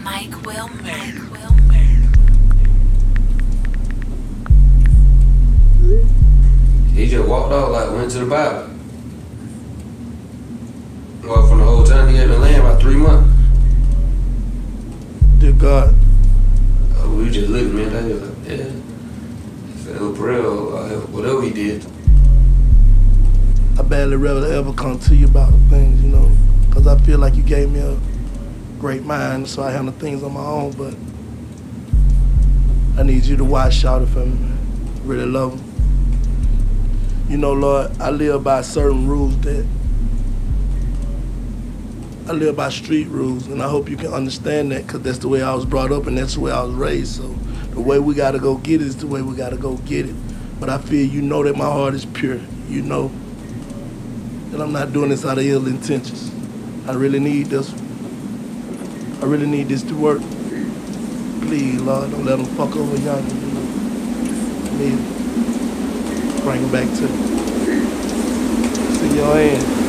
Mike Wilmer. He just walked off like went to the Bible. Well, from the whole time he had been laying about 3 months. Dear God. We just looked, man. Like, yeah. Fell for real, whatever he did. I barely ever come to you about things, you know, because I feel like you gave me a great mind, so I handle things on my own, but I need you to watch out for me, man. Really love him. You know, Lord, I live by certain rules I live by street rules, and I hope you can understand that, because that's the way I was brought up and that's the way I was raised. So the way we gotta go get it is the way we gotta go get it. But I feel you know that my heart is pure. You know that I'm not doing this out of ill intentions. I really need this. I really need this to work. Please, Lord, don't let them fuck over young. Please, bring him back to me. See your hand.